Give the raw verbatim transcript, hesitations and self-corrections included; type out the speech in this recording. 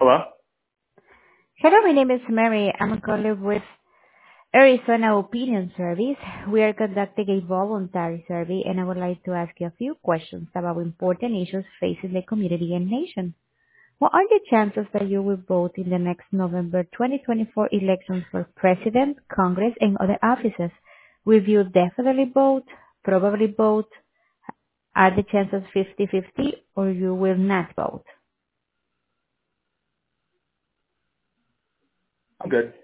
Hello? Hello, my name is Mary. I'm calling with Arizona Opinion Service. We are conducting a voluntary survey, and I would like to ask you a few questions about important issues facing the community and nation. What are the chances that you will vote in the next November twenty twenty-four elections for President, Congress, and other offices? Will you definitely vote, probably vote? Are the chances fifty-fifty, or you will not vote? I'm good.